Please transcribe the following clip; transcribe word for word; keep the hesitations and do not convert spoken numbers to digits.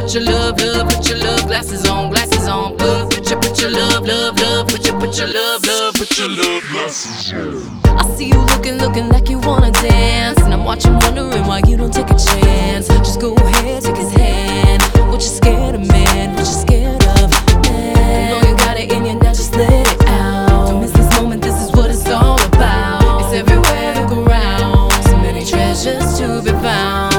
put your love, love, put your love glasses on, glasses on. Put, put your, put your love, love, love, put your, put your love, love, put your love glasses on. I see you looking, looking like you wanna dance, and I'm watching, wondering why you don't take a chance. Just go ahead, take his hand. What you scared of, man? What you scared of, man? I know you got it in you, now just let it out. Don't miss this moment, this is what it's all about. It's everywhere, look around. So many treasures to be found.